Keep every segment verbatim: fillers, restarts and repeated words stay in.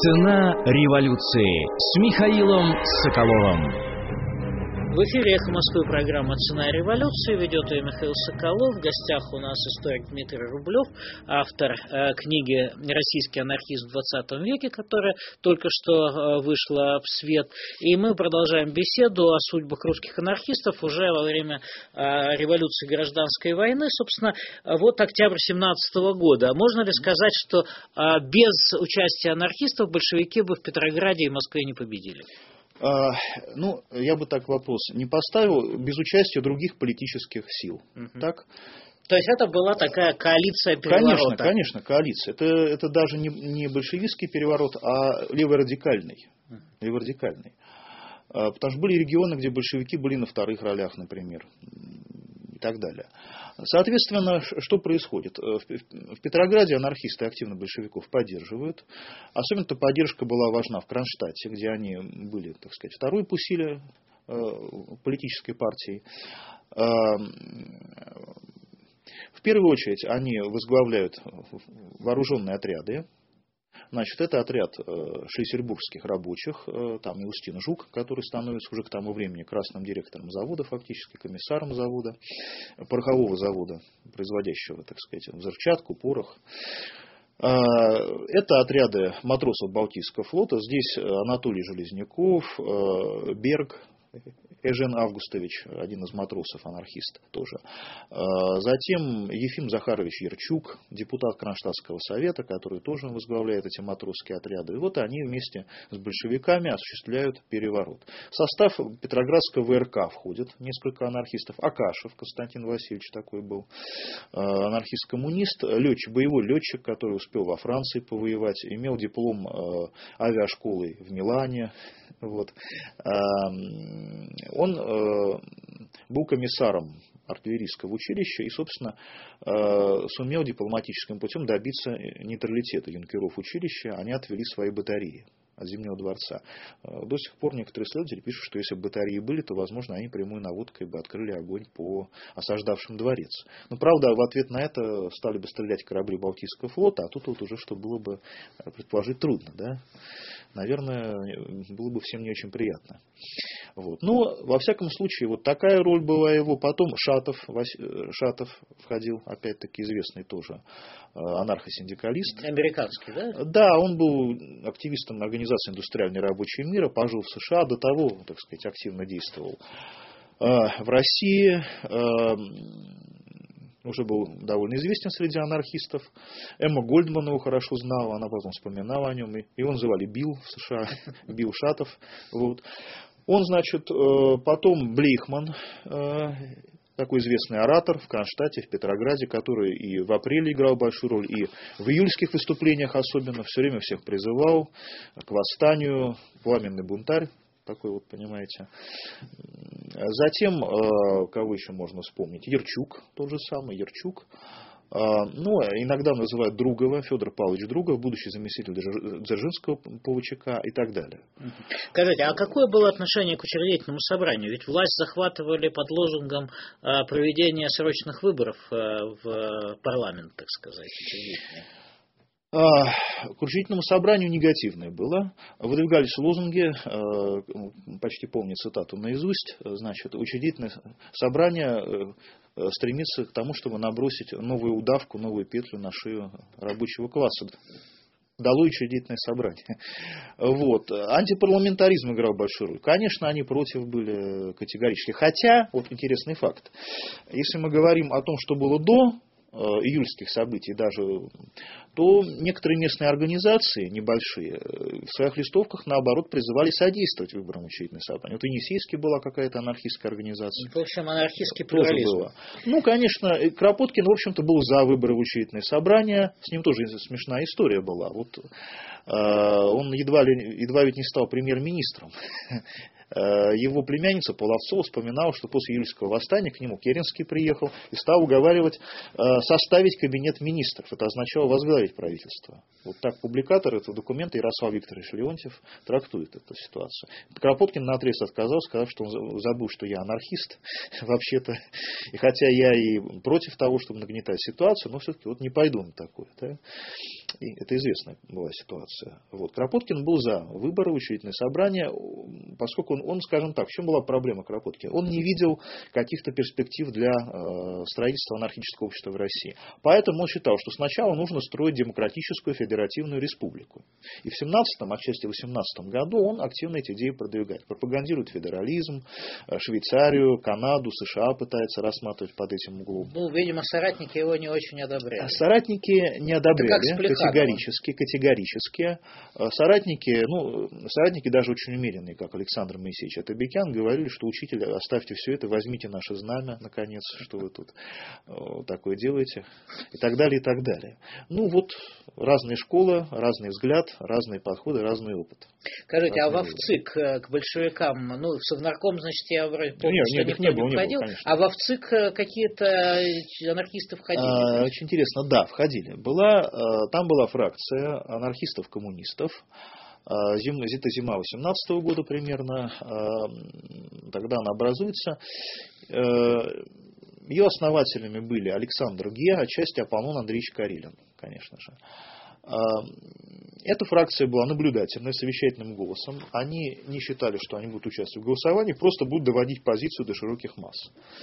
Цена революции с Михаилом Соколовым. В эфире «Эхо Москвы» программа «Цена революции». Ведет ее Михаил Соколов. В гостях у нас историк Дмитрий Рублев, автор э, книги «Российский анархизм в двадцатом веке», которая только что э, вышла в свет. И мы продолжаем беседу о судьбах русских анархистов уже во время э, революции гражданской войны. Собственно, вот октябрь семнадцатого года. Можно ли сказать, что э, без участия анархистов большевики бы в Петрограде и Москве не победили? А, ну, я бы так вопрос не поставил, без участия других политических сил. Угу. Так? То есть это была такая коалиция переворота? Конечно, конечно, коалиция. Это, это даже не, не большевистский переворот, а леворадикальный. Угу. леворадикальный. А, потому что были регионы, где большевики были на вторых ролях, например, и так далее. Соответственно, что происходит? В Петрограде анархисты активно большевиков поддерживают. Особенно-то поддержка была важна в Кронштадте, где они были, так сказать, второй по силе политической партии. В первую очередь они возглавляют вооруженные отряды. Значит, это отряд шлиссельбургских рабочих, там Иустин Жук, который становится уже к тому времени красным директором завода, фактически комиссаром завода, порохового завода, производящего, так сказать, взрывчатку, порох. Это отряды матросов Балтийского флота. Здесь Анатолий Железняков, Берг, Эжен Августович, один из матросов, анархист тоже. Затем Ефим Захарович Ярчук, депутат Кронштадтского совета, который тоже возглавляет эти матросские отряды. И вот они вместе с большевиками осуществляют переворот. В состав Петроградского ВРК входит несколько анархистов. Акашев Константин Васильевич такой был, анархист-коммунист, летчик, боевой летчик, который успел во Франции повоевать, имел диплом авиашколы в Милане. Вот. Он э, был комиссаром артиллерийского училища и, собственно, э, сумел дипломатическим путем добиться нейтралитета юнкеров училища. Они отвели свои батареи от Зимнего дворца. До сих пор некоторые исследователи пишут, что если бы батареи были, то, возможно, они прямой наводкой бы открыли огонь по осаждавшим дворец. Но, правда, в ответ на это стали бы стрелять корабли Балтийского флота, а тут вот уже что было бы предположить трудно, да? Наверное, было бы всем не очень приятно. Вот. Но, во всяком случае, вот такая роль была его. Потом Шатов, Шатов входил, опять-таки, известный тоже анархосиндикалист. Американский, да? Да, он был активистом Организации индустриальной рабочего мира, пожил в США, до того, так сказать, активно действовал в России. Уже был довольно известен среди анархистов. Эмма Гольдман его хорошо знала, она потом вспоминала о нем. Его называли Билл в США, Билл Шатов. Вот. Он, значит, потом Блейхман, такой известный оратор в Кронштадте, в Петрограде, который и в апреле играл большую роль, и в июльских выступлениях особенно, все время всех призывал к восстанию, пламенный бунтарь. Такой вот, понимаете. Затем, кого еще можно вспомнить? Ярчук, тот же самый Ярчук. Ну, иногда называют Другова, Федор Павлович Другов, будущий заместитель Дзержинского ПВЧК и так далее. Скажите, а какое было отношение к учредительному собранию? Ведь власть захватывали под лозунгом проведения срочных выборов в парламент, так сказать, учредительный. К учредительному собранию негативное было. Выдвигались лозунги, почти помню цитату наизусть, значит, учредительное собрание стремится к тому, чтобы набросить новую удавку, новую петлю на шею рабочего класса. Долой учредительное собрание. Вот. Антипарламентаризм играл большую роль. Конечно, они против были категорически. Хотя, вот интересный факт, если мы говорим о том, что было до июльских событий даже, то некоторые местные организации, небольшие, в своих листовках, наоборот, призывали содействовать выборам учредительного собрания. Вот в Енисейске была какая-то анархистская организация. В общем, анархистский плюрализм. Ну, конечно, Кропоткин, в общем-то, был за выборы в учредительное собрание. С ним тоже смешная история была. Вот, э, он едва, ли, едва ведь не стал премьер-министром. Его племянница Половцова вспоминала, что после июльского восстания к нему Керенский приехал и стал уговаривать составить кабинет министров. Это означало возглавить правительство. Вот так публикатор этого документа Ярослав Викторович Леонтьев трактует эту ситуацию. Кропоткин наотрез отказался, сказав, что он забыл, что я анархист вообще-то. И хотя я и против того, чтобы нагнетать ситуацию, но все-таки вот не пойду на такое. Да? И это известная была ситуация. Вот. Кропоткин был за выборы, учредительное собрание, поскольку он, он, скажем так, в чем была проблема Кропоткина? Он не видел каких-то перспектив для э, строительства анархического общества в России. Поэтому он считал, что сначала нужно строить демократическую федеративную республику. И в семнадцатом, отчасти в восемнадцатом году он активно эти идеи продвигает. Пропагандирует федерализм, Швейцарию, Канаду, США пытается рассматривать под этим углом. Ну, видимо, соратники его не очень одобряли. Соратники не одобряли категорически, категорически. Соратники, ну, соратники даже очень умеренные, как Александр Моисеевич Атабекян, говорили, что учитель, оставьте все это, возьмите наше знамя, наконец, что вы тут такое делаете, и так далее, и так далее. Ну вот, разные школы, разный взгляд, разные подходы, разный опыт. Скажите, разные а во ВЦИК к большевикам, ну, в Совнарком, значит, я вроде помню, нет, что нет, никто не, не, было, не входил, не было, а во ВЦИК какие-то анархисты входили? А, очень интересно, да, входили. Была, там была фракция анархистов-коммунистов. Зима, это зима восемнадцатого года примерно, тогда она образуется. Ее основателями были Александр Ге, отчасти Аполлон Андреевич Карелин, конечно же. Эта фракция была наблюдательной, совещательным голосом. Они не считали, что они будут участвовать в голосовании, просто будут доводить позицию до широких масс.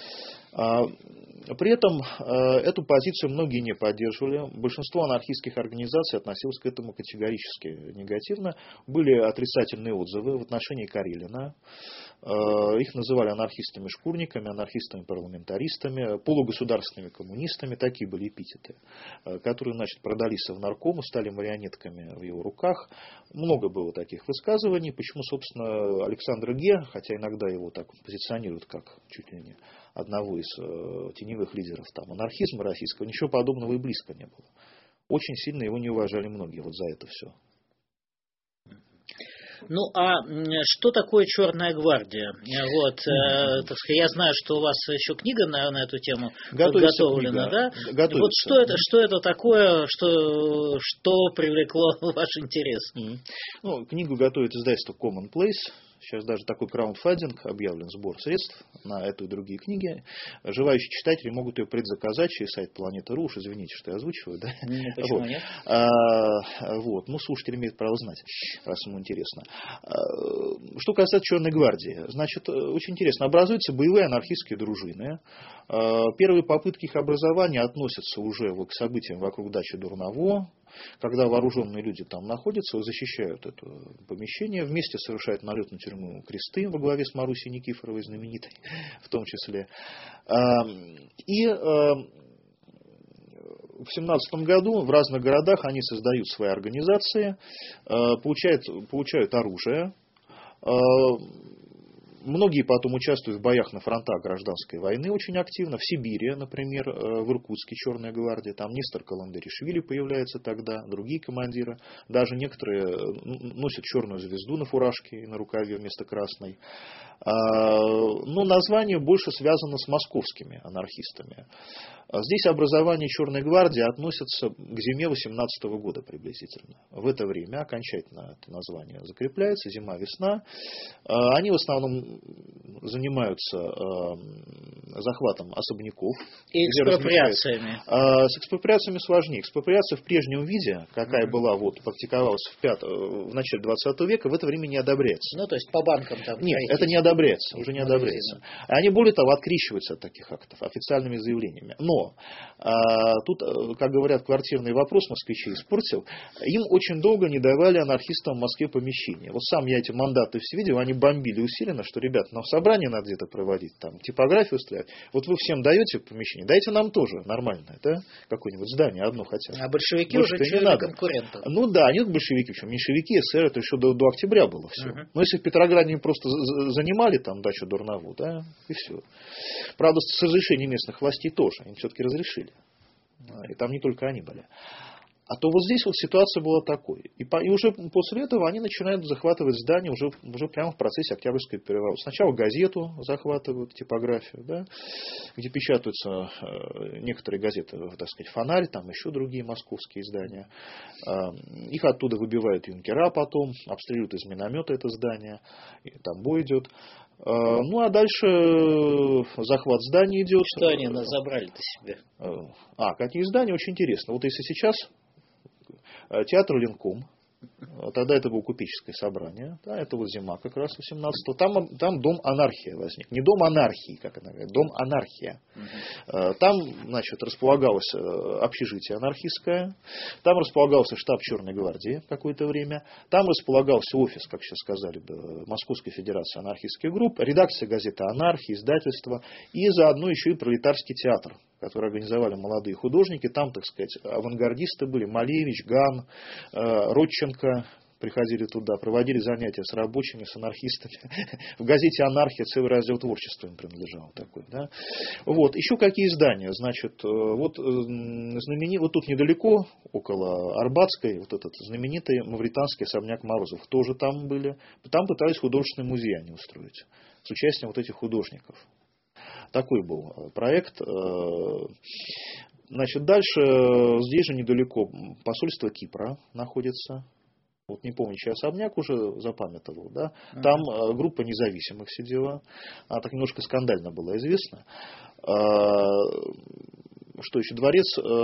При этом эту позицию многие не поддерживали. Большинство анархистских организаций относилось к этому категорически негативно. Были отрицательные отзывы в отношении Карелина. Их называли анархистами-шкурниками, анархистами-парламентаристами, полугосударственными коммунистами. Такие были эпитеты, которые, значит, продались Совнаркому, стали марионетками в его руках. Много было таких высказываний. Почему, собственно, Александр Ге, хотя иногда его так позиционируют как чуть ли не одного из э, теневых лидеров там, анархизма российского, ничего подобного и близко не было. Очень сильно его не уважали многие вот за это все. Ну, а что такое Черная гвардия? Вот, э, так сказать, я знаю, что у вас еще книга на, на эту тему Готовится подготовлена, книга. да? Готовится. Вот что это, что это такое, что, что привлекло ваш интерес? Mm-hmm. Ну, книгу готовит издательство Commonplace. Сейчас даже такой краундфандинг объявлен, сбор средств на эту и другие книги. Желающие читатели могут ее предзаказать через сайт Планета.ру. Уж извините, что я озвучиваю. Да? Ну, почему вот. нет? А, вот. Ну, слушатели имеют право знать, раз ему интересно. А, что касается Черной гвардии. Значит, очень интересно. Образуются боевые анархистские дружины. А, первые попытки их образования относятся уже вот к событиям вокруг дачи Дурново. Когда вооруженные люди там находятся, защищают это помещение, вместе совершают налет на тюрьму Кресты во главе с Марусей Никифоровой, знаменитой в том числе. И в семнадцатом году в разных городах они создают свои организации, получают, получают оружие. Многие потом участвуют в боях на фронтах гражданской войны очень активно. В Сибири, например, в Иркутске Черная гвардия, там Нестор Каландаришвили появляется тогда, другие командиры. Даже некоторые носят черную звезду на фуражке и на рукаве вместо красной. Но название больше связано с московскими анархистами. Здесь образование Черной гвардии относится к зиме восемнадцатого года приблизительно. В это время окончательно это название закрепляется, зима-весна. Они в основном занимаются захватом особняков. И экспроприациями. С экспроприациями сложнее. Экспроприация в прежнем виде, какая mm-hmm. была, вот, практиковалась в, пят... в начале двадцатого века, в это время не одобряется. Ну, то есть по банкам там. Нет, это не одобряется, уже не одобряется. Они, более того, открещиваются от таких актов официальными заявлениями. Но а, тут, как говорят, квартирный вопрос москвичей испортил. Им очень долго не давали анархистам в Москве помещения. Вот сам я эти мандаты все видел, они бомбили усиленно, что, ребят, нам собрание надо где-то проводить, там, типографию устраивать. Вот вы всем даете помещение, дайте нам тоже нормальное, да? Какое-нибудь здание одно хотя бы. А большевики больше уже чуяли конкурентов. Ну да, они большевики, причем меньшевики, эсеры, это еще до, до октября было все. Uh-huh. Но если в Петрограде они просто занимали там дачу Дурнову, да, и все. Правда, с разрешения местных властей тоже, им все-таки разрешили. И там не только они были. А то вот здесь вот ситуация была такой. И, по, и уже после этого они начинают захватывать здания уже, уже прямо в процессе Октябрьского переворота. Сначала газету захватывают, типографию, да, где печатаются э, некоторые газеты, так сказать, «Фонарь», там еще другие московские издания. Э, их оттуда выбивают юнкера потом, обстреливают из миномета это здание, и там бой идет. Э, ну а дальше захват зданий идет. Что они забрали-то себе? А, какие здания? Очень интересно. Вот если сейчас театр Ленком. Тогда это было купеческое собрание, да, это вот зима как раз восемнадцатого. Там, там дом анархия возник. Не дом анархии, как она говорит, дом анархия. Угу. Там, значит, располагалось общежитие анархистское, там располагался штаб Черной гвардии какое-то время, там располагался офис, как сейчас сказали бы, Московской Федерации анархистских групп, редакция газеты «Анархия», издательство и заодно еще и пролетарский театр, который организовали молодые художники. Там, так сказать, авангардисты были, Малевич, Ган, Родченко приходили туда, проводили занятия с рабочими, с анархистами. В газете «Анархия» целый раздел творчества им принадлежал такой. Да? Вот. Еще какие издания? Значит, вот, знаменит, вот тут недалеко, около Арбатской, вот этот знаменитый мавританский особняк Морозов. Тоже там были. Там пытались художественный музей они устроить. С участием вот этих художников. Такой был проект. Значит, дальше здесь же недалеко посольство Кипра находится. Вот не помню, чей особняк уже запамятовал. Да? Там uh-huh. группа независимых сидела. Она так немножко скандально была известна. Что еще? Дворец,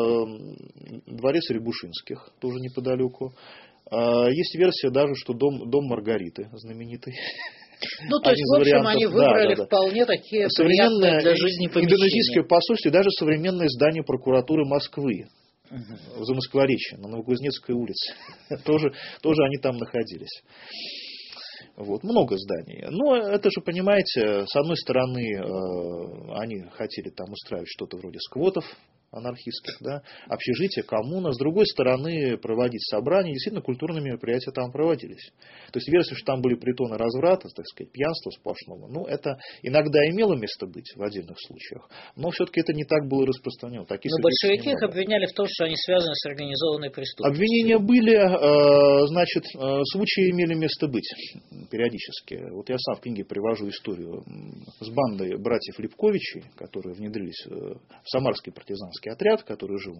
дворец Рябушинских, тоже неподалеку. Есть версия даже, что дом, дом Маргариты знаменитый. Ну, то есть, в общем, вариантов, они выбрали да, да, да. вполне такие приятные для жизни помещения. Индонезийское посольство и даже современное здание прокуратуры Москвы. Угу. В Замоскворечье, на Новокузнецкой улице. тоже, тоже они там находились. Вот, много зданий. Но это же, понимаете, с одной стороны, э, они хотели там устраивать что-то вроде сквотов анархистских, да, общежития, коммуна. С другой стороны, проводить собрания. Действительно, культурные мероприятия там проводились. То есть, версия, что там были притоны разврата, так сказать, пьянства сплошного, ну, это иногда имело место быть в отдельных случаях. Но все-таки это не так было распространено. Таких но большевики их обвиняли в том, что они связаны с организованной преступностью. Обвинения были, э, значит, э, случаи имели место быть периодически. Вот я сам в книге привожу историю с бандой братьев Липковичей, которые внедрились в Самарский партизанский отряд, который жил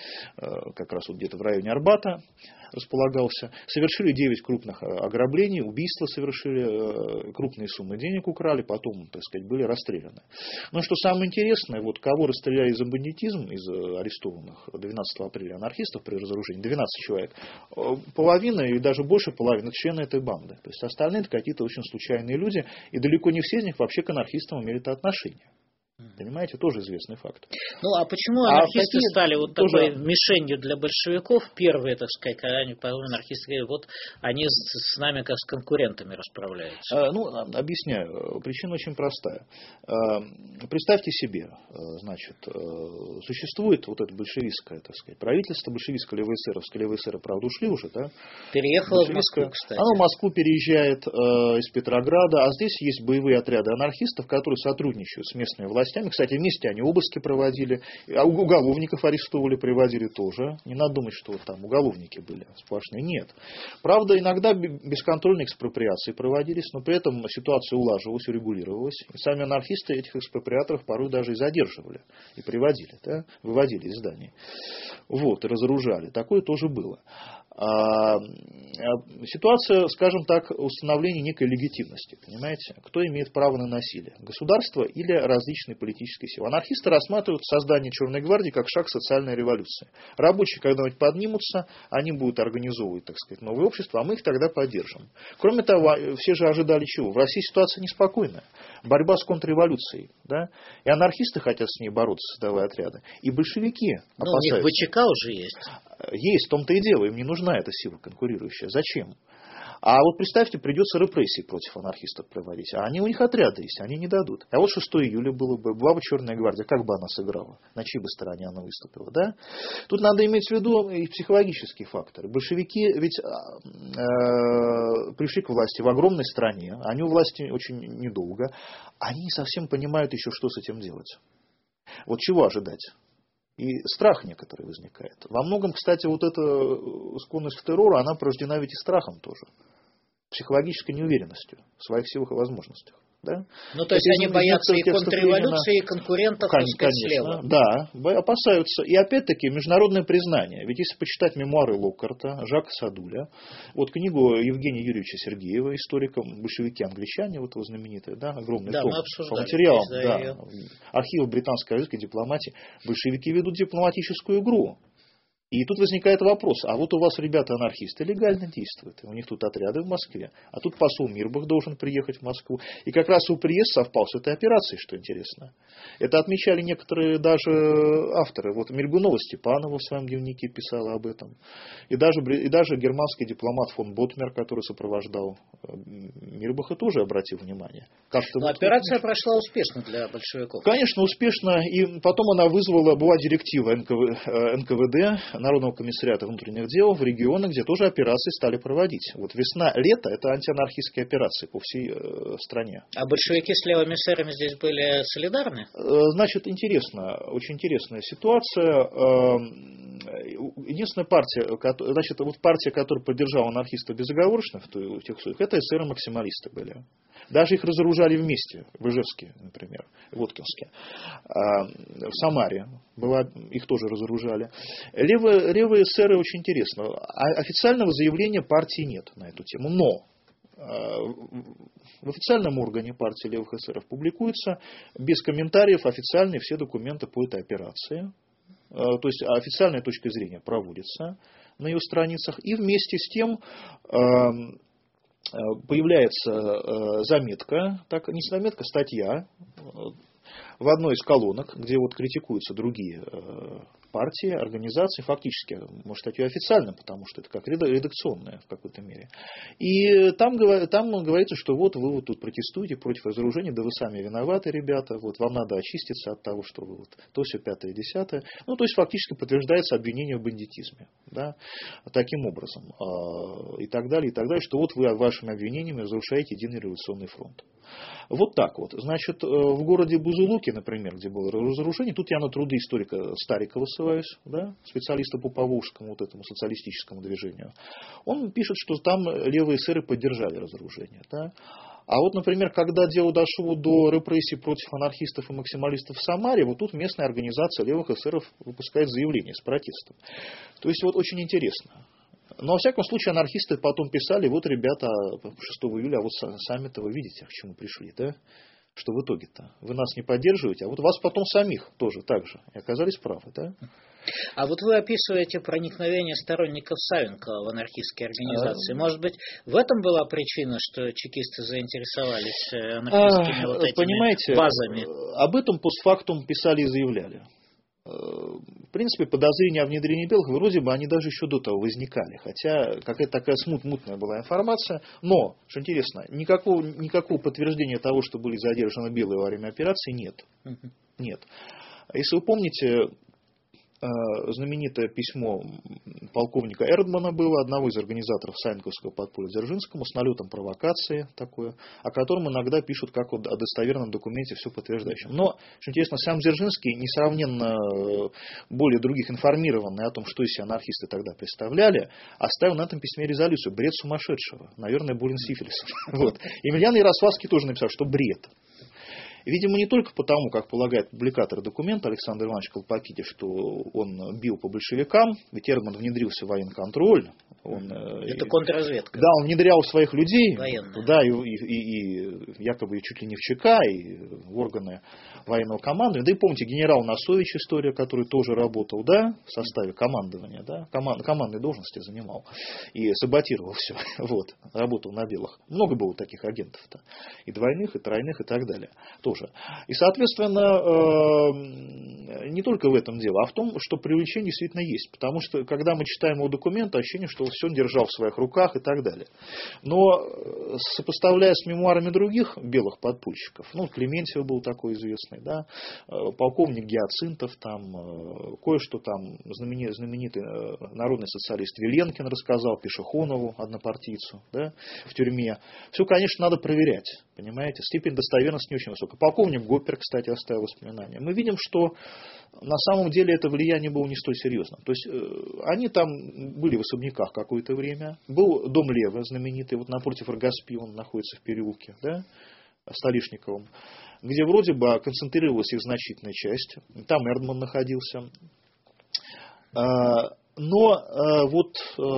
как раз вот где-то в районе Арбата, располагался. Совершили девять крупных ограблений, убийства совершили, крупные суммы денег украли, потом, так сказать, были расстреляны. Но что самое интересное, вот кого расстреляли за бандитизм из арестованных двенадцатого апреля анархистов при разоружении, двенадцать человек, половина и даже больше половины члены этой банды. То есть остальные это какие-то очень случайные люди, и далеко не все из них вообще к анархистам имели-то отношение. Понимаете, тоже известный факт. Ну, а почему анархисты а стали вот тоже... такой мишенью для большевиков? Первые, так сказать, когда они, анархисты говорят, вот они с, с нами как с конкурентами расправляются. А, ну, объясняю. Причина очень простая. А, представьте себе, значит, существует вот это большевистское, так сказать, правительство, большевистское левоэсеровское, левоэсеры, правда, ушли уже, да? Переехало в Москву, кстати. Оно в Москву переезжает э, из Петрограда, а здесь есть боевые отряды анархистов, которые сотрудничают с местными властями. Кстати, вместе они обыски проводили, а уголовников арестовывали, приводили тоже. Не надо думать, что вот там уголовники были сплошные. Нет. Правда, иногда бесконтрольные экспроприации проводились, но при этом ситуация улаживалась, урегулировалась. И сами анархисты этих экспроприаторов порой даже и задерживали, и приводили, да? Выводили из зданий. Вот, и разоружали. Такое тоже было. Ситуация, скажем так, установления некой легитимности. Понимаете? Кто имеет право на насилие? Государство или различные политические силы? Анархисты рассматривают создание Черной гвардии как шаг социальной революции. Рабочие когда-нибудь поднимутся, они будут организовывать, так сказать, новое общество, а мы их тогда поддержим. Кроме того, все же ожидали чего? В России ситуация неспокойная. Борьба с контрреволюцией. Да? И анархисты хотят с ней бороться, создавая отряды. И большевики опасаются. Ну, у них ВЧК уже есть. Есть, в том-то и дело, им не нужна эта сила конкурирующая. Зачем? А вот представьте, придется репрессии против анархистов проводить. А они у них отряды есть, они не дадут. А вот шестого июля было бы, была бы Черная гвардия, как бы она сыграла? На чьей бы стороне она выступила? Да? Тут надо иметь в виду и психологические факторы. Большевики ведь э, пришли к власти в огромной стране, они у власти очень недолго, они не совсем понимают еще, что с этим делать. Вот чего ожидать? И страх некоторый возникает. Во многом, кстати, вот эта склонность к террору, она порождена ведь и страхом тоже. Психологической неуверенностью в своих силах и возможностях. Да? Ну, то есть это они боятся и контрреволюции, Ленина, и конкурентов, так сказать, слева. Да, опасаются. И опять-таки международное признание. Ведь если почитать мемуары Локкарта, Жака Садуля, вот книгу Евгения Юрьевича Сергеева, историка, большевики-англичане, вот его знаменитая, да, огромный да, том по материалам, да, архивы британской и российской дипломатии, большевики ведут дипломатическую игру. И тут возникает вопрос, а вот у вас ребята-анархисты легально действуют, у них тут отряды в Москве, а тут посол Мирбах должен приехать в Москву. И как раз его приезд совпал с этой операцией, что интересно. Это отмечали некоторые даже авторы. Вот Мильгунова Степанова в своем дневнике писала об этом. И даже, и даже германский дипломат фон Ботмер, который сопровождал Мирбаха, тоже обратил внимание. Но вот операция прошла успешно для большевиков. Конечно, успешно. И потом она вызвала, была директива эн ка вэ дэ, Народного комиссариата внутренних дел, в регионы, где тоже операции стали проводить. Вот весна-лето – это антианархистские операции по всей э, стране. А большевики с левыми эсерами здесь были солидарны? Значит, интересно, очень интересная ситуация. Единственная партия, значит, вот партия, которая поддержала анархистов безоговорочно в тех случаях, это эсеры-максималисты были. Даже их разоружали вместе, в Ижевске, например, в Воткинске. В Самаре была, их тоже разоружали. Левые, левые эсеры очень интересно. Официального заявления партии нет на эту тему, но в официальном органе партии левых эсеров публикуются без комментариев официальные все документы по этой операции. То есть официальная точка зрения проводится на ее страницах. И вместе с тем появляется заметка, так, не заметка, статья в одной из колонок, где вот критикуются другие партии, организации, фактически, может, статью официально, потому что это как редакционная в какой-то мере. И там, там говорится, что вот вы вот тут протестуете против разоружения, да вы сами виноваты, ребята, вот вам надо очиститься от того, что вы вот то, все пятое, десятое. Ну, то есть, фактически подтверждается обвинение в бандитизме, да, таким образом, и так далее, и так далее, что вот вы вашими обвинениями разрушаете Единый революционный фронт. Вот так вот. Значит, в городе Бузулуке, например, где было разоружение, тут я на труды историка Старикова ссылаюсь, да, специалиста по поволжскому вот этому социалистическому движению. Он пишет, что там левые эсеры поддержали разоружение. Да. А вот, например, когда дело дошло до репрессий против анархистов и максималистов в Самаре, вот тут местная организация левых эсеров выпускает заявление с протестом. То есть, вот очень интересно. Но, во всяком случае, анархисты потом писали, вот, ребята, шестого июля, а вот сами-то вы видите, к чему пришли, да? Что в итоге-то? Вы нас не поддерживаете, а вот вас потом самих тоже так же. И оказались правы, да? А вот вы описываете проникновение сторонников Савенкова в анархистские организации. Может быть, в этом была причина, что чекисты заинтересовались анархистскими вот этими Понимаете, базами? Об этом постфактум писали и заявляли. В принципе, подозрения о внедрении белых, вроде бы, они даже еще до того возникали. Хотя какая-то такая смут, мутная была информация. Но, что интересно, никакого, никакого подтверждения того, что были задержаны белые во время операции, нет. Uh-huh. Нет. Если вы помните, знаменитое письмо полковника Эрдмана было, одного из организаторов Савенковского подполья Дзержинскому, с налетом провокации такое, о котором иногда пишут как о достоверном документе, все подтверждающем. Но, что интересно, сам Дзержинский, несравненно более других информированный о том, что эти анархисты тогда представляли, оставил на этом письме резолюцию «Бред сумасшедшего». Наверное, болен сифилисом. Вот. Емельян Ярославский тоже написал, что бред. Видимо, не только потому, как полагает публикатор документа Александр Иванович Колпакидзе, что он бил по большевикам, ведь Эрдман внедрился в военконтроль. Он, Это контрразведка. Да, он внедрял своих людей, военные. Да, и, и, и якобы чуть ли не в ЧК, и в органы военного командования. Да и помните, генерал Носович, история, который тоже работал, да, в составе командования, да, команд, командной должности занимал и саботировал все, вот, работал на белых. Много было таких агентов-то, и двойных, и тройных, и так далее. Тоже. И, соответственно, не только в этом дело, а в том, что привлечение действительно есть. Потому что, когда мы читаем его документы, ощущение, что он все держал в своих руках и так далее. Но, сопоставляя с мемуарами других белых подпольщиков, ну, Клементьев был такой известный, да, полковник Гиацинтов, там, кое-что там знаменитый, знаменитый народный социалист Виленкин рассказал Пешехонову, однопартийцу, да, в тюрьме. Все, конечно, надо проверять, понимаете, степень достоверности не очень высокая. Полковник Гоппер, кстати, оставил воспоминания. Мы видим, что на самом деле это влияние было не столь серьезным. То есть, они там были в особняках какое-то время. Был дом Лева знаменитый, вот напротив Рогоспи, он находится в переулке, да, Столишниковом, где вроде бы концентрировалась их значительная часть. Там Эрдман находился. Но вот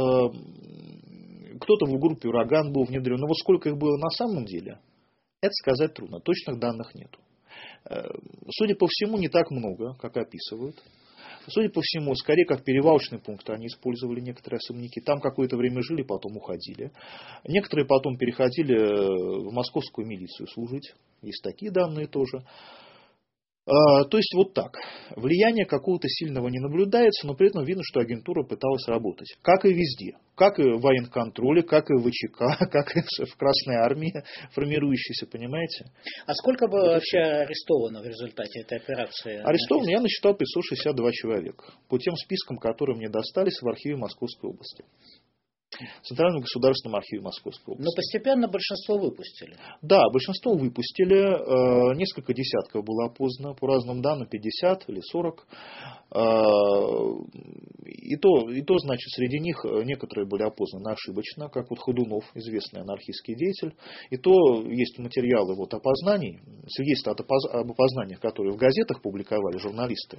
кто-то в группе «Ураган» был внедрен. Но вот сколько их было на самом деле, это сказать трудно. Точных данных нету. Судя по всему, не так много, как описывают. Судя по всему, скорее как перевалочный пункт они использовали некоторые особняки. Там какое-то время жили, потом уходили. Некоторые потом переходили в московскую милицию служить. Есть такие данные тоже. То есть вот так. Влияния какого-то сильного не наблюдается, но при этом видно, что агентура пыталась работать. Как и везде. Как и в военконтроле, как и в ВЧК, как и в Красной армии формирующейся, понимаете? А сколько было вообще арестовано в результате этой операции? Арестовано я насчитал пятьсот шестьдесят два человека. По тем спискам, которые мне достались в архиве Московской области. В Центральном государственном архиве Московской области. Но постепенно большинство выпустили. Да, большинство выпустили. Несколько десятков было опознано. По разным данным, пятьдесят или сорок. И то, и то, значит, среди них некоторые были опознаны ошибочно, как вот Ходунов, известный анархистский деятель. И то есть материалы вот опознаний, свидетельства об опознаниях, которые в газетах публиковали журналисты.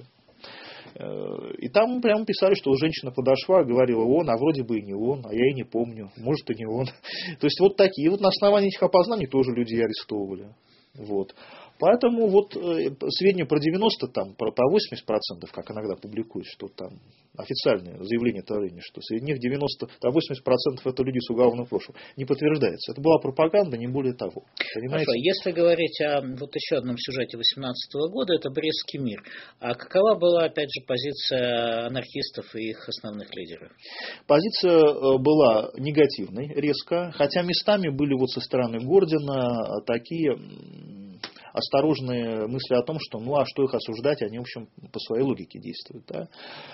И там прямо писали, что женщина подошла, говорила: он, а вроде бы и не он, а я и не помню, может и не он. То есть вот такие. Вот на основании этих опознаний тоже людей арестовывали. Вот. Поэтому вот сведения про девяносто, там, про восемьдесят процентов, как иногда публикуют, что там официальное заявление товарища, что среди них девяносто, а восемьдесят процентов это люди с уголовным прошлым, не подтверждается. Это была пропаганда, не более того. Понимаете? Хорошо, если говорить о вот еще одном сюжете восемнадцатого года, это Брестский мир. А какова была, опять же, позиция анархистов и их основных лидеров? Позиция была негативной, резко, хотя местами были вот со стороны Гордина такие осторожные мысли о том, что ну а что их осуждать, они, в общем, по своей логике действуют. Да?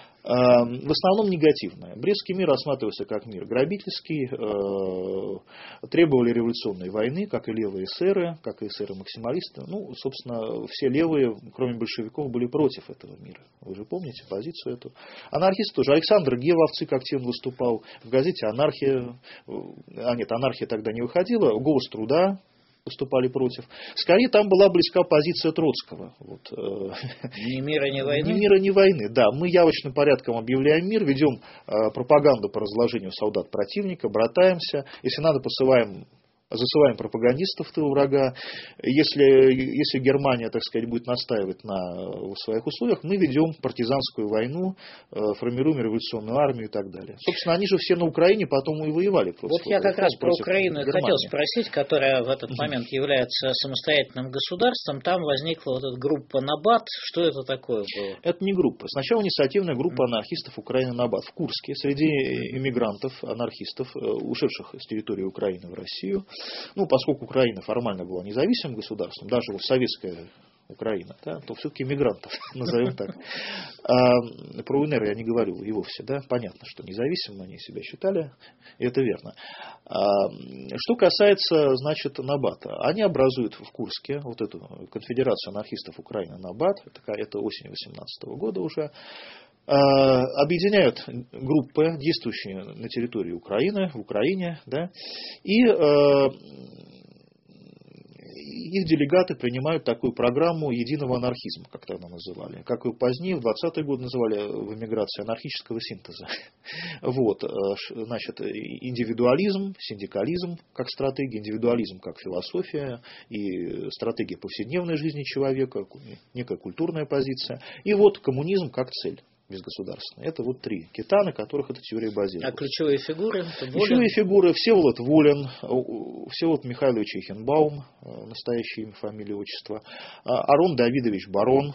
В основном негативное. Брестский мир рассматривался как мир грабительский, требовали революционной войны, как и левые эсеры, как и эсеры-максималисты. Ну, собственно, все левые, кроме большевиков, были против этого мира. Вы же помните позицию эту. Анархисты тоже. Александр Гева в ЦИК активно выступал. В газете «Анархия», а нет, «Анархия» тогда не выходила, «Голос труда» выступали против. Скорее, там была близка позиция Троцкого. Вот. Ни мира, ни войны? Ни мира, ни войны, да. Мы явочным порядком объявляем мир, ведем пропаганду по разложению солдат противника, братаемся. Если надо, посылаем... Засылаем пропагандистов в тыл врага. Если, если Германия, так сказать, будет настаивать на своих условиях, мы ведем партизанскую войну, формируем революционную армию и так далее. Собственно, они же все на Украине потом и воевали. Вот я как раз про Украину и хотел спросить, которая в этот момент является самостоятельным государством. Там возникла вот эта группа Набат. Что это такое было? Это не группа. Сначала инициативная группа анархистов Украины Набат в Курске. Среди иммигрантов, анархистов, ушедших с территории Украины в Россию. Ну, поскольку Украина формально была независимым государством, даже вот советская Украина, да, то все-таки мигрантов, назовем так. А про УНР я не говорю и вовсе, да, понятно, что независимым они себя считали, и это верно. А что касается, значит, Набата, они образуют в Курске вот эту конфедерацию анархистов Украины Набат, это, это осень восемнадцатого года уже, объединяют группы, действующие на территории Украины, в Украине, да, и э, их делегаты принимают такую программу единого анархизма, как тогда называли, как и позднее, в двадцатые годы называли в эмиграции анархического синтеза. Вот, значит, индивидуализм, синдикализм как стратегия, индивидуализм как философия и стратегия повседневной жизни человека, некая культурная позиция, и вот коммунизм как цель. Безгосударственные. Это вот три кита, на которых эта теория базируется. А ключевые фигуры? Ключевые фигуры: Всеволод Волин, Всеволод Михайлович Эйхенбаум, настоящее имя, фамилия, отчество, Арон Давидович Барон,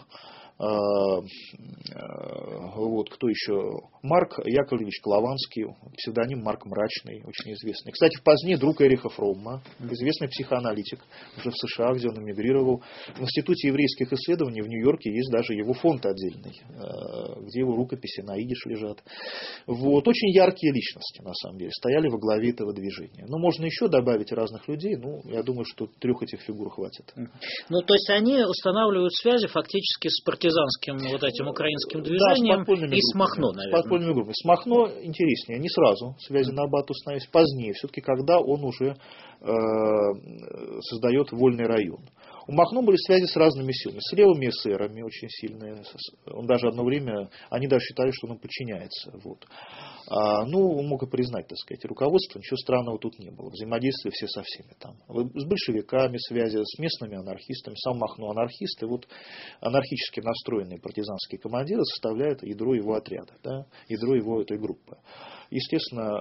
вот, кто еще? Марк Яковлевич Клованский, псевдоним Марк Мрачный, очень известный. Кстати, позднее друг Эриха Фромма, известный психоаналитик, уже в США, где он эмигрировал. В Институте еврейских исследований в Нью-Йорке есть даже его фонд отдельный, где его рукописи на идиш лежат. Вот, очень яркие личности, на самом деле, стояли во главе этого движения. Но можно еще добавить разных людей, ну, я думаю, что трех этих фигур хватит. Ну, то есть они устанавливают связи фактически с партизанским вот этим украинским движением, да, и с Махно, наверное. С подпольными группами. С Махно интереснее, не сразу связи Набата установились, позднее, все-таки когда он уже э, создает вольный район. У Махно были связи с разными силами, с левыми эсерами очень сильные. Он даже одно время, они даже считали, что он подчиняется. Вот. А, ну, он мог и признать, так сказать, руководство, ничего странного тут не было. Взаимодействие все со всеми там. С большевиками связи, с местными анархистами, сам Махно анархист, и вот анархически настроенные партизанские командиры составляют ядро его отряда, да, ядро его этой группы. Естественно,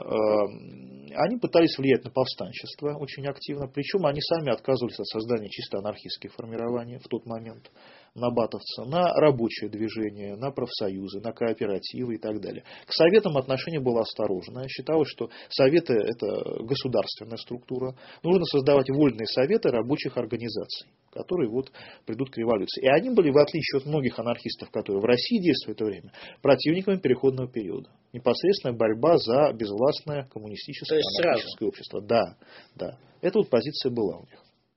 они пытались влиять на повстанчество очень активно, причем они сами отказывались от создания чисто анархистских формирований в тот момент, на батовца, на рабочее движение, на профсоюзы, на кооперативы и так далее. К советам отношение было осторожное. Считалось, что советы – это государственная структура. Нужно создавать вольные советы рабочих организаций, которые вот придут к революции. И они были, в отличие от многих анархистов, которые в России действуют в это время, противниками переходного периода. Непосредственная борьба за безвластное коммунистическое анархическое общество. Да, да. Эта вот позиция была у них.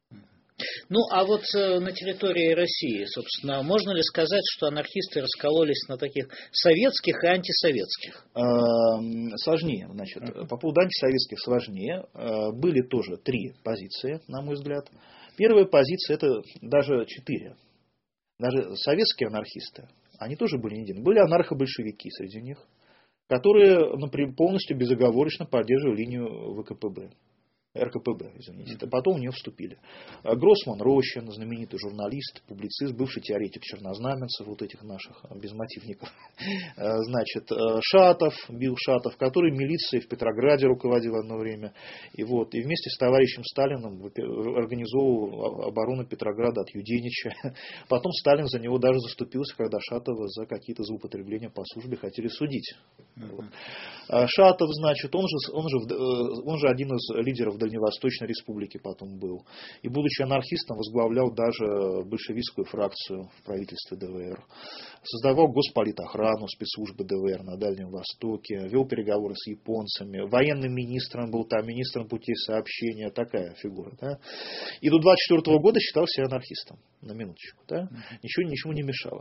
Ну, а вот э, на территории России, собственно, можно ли сказать, что анархисты раскололись на таких советских и антисоветских? Сложнее, значит, uh-huh. По поводу антисоветских сложнее. Были тоже три позиции, на мой взгляд. Первая позиция, это даже четыре. Даже советские анархисты, они тоже были не едины. Были анархо-большевики среди них, которые, например, полностью безоговорочно поддерживали линию ВКПБ. РКПБ, извините, а потом в нее вступили. Гроссман Рощин, знаменитый журналист, публицист, бывший теоретик чернознаменцев, вот этих наших безмотивников. Значит, Шатов, Билл Шатов, который милицией в Петрограде руководил одно время. И, вот, и вместе с товарищем Сталиным организовывал оборону Петрограда от Юденича. Потом Сталин за него даже заступился, когда Шатова за какие-то злоупотребления по службе хотели судить. Вот. Шатов, значит, он же, он, же, он же один из лидеров Дальневосточной республики потом был. И, будучи анархистом, возглавлял даже большевистскую фракцию в правительстве ДВР. Создавал госполитохрану, спецслужбы ДВР на Дальнем Востоке. Вел переговоры с японцами. Военным министром был там, министром путей сообщения. Такая фигура. Да? И до двадцать четвёртого года считал себя анархистом. На минуточку. Да? Ничего, ничего не мешало.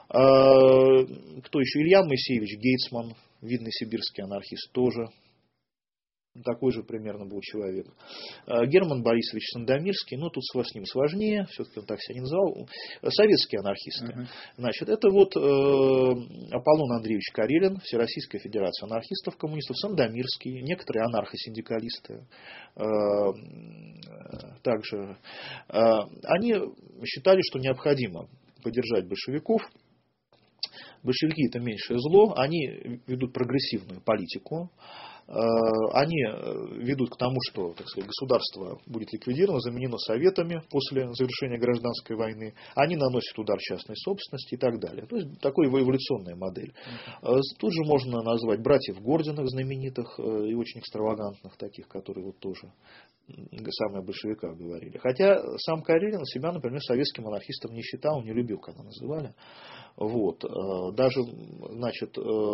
А, кто еще? Илья Моисеевич Гейцман. Видный сибирский анархист тоже. Такой же примерно был человек. Герман Борисович Сандомирский, ну тут с ним сложнее, все-таки он так себя не называл. Советские анархисты. Uh-huh. Значит, это вот э, Аполлон Андреевич Карелин, Всероссийская Федерация анархистов, коммунистов, Сандомирский, некоторые анархосиндикалисты. Э, также э, они считали, что необходимо поддержать большевиков. Большевики – это меньшее зло, они ведут прогрессивную политику. Они ведут к тому, что, так сказать, государство будет ликвидировано, заменено советами после завершения гражданской войны. Они наносят удар частной собственности и так далее. То есть, такая эволюционная модель. Тут же можно назвать братьев Гординых, знаменитых и очень экстравагантных таких, которые вот тоже самые о большевиках говорили. Хотя сам Карелин себя, например, советским анархистом не считал, не любил, когда называли. Вот. Даже, значит,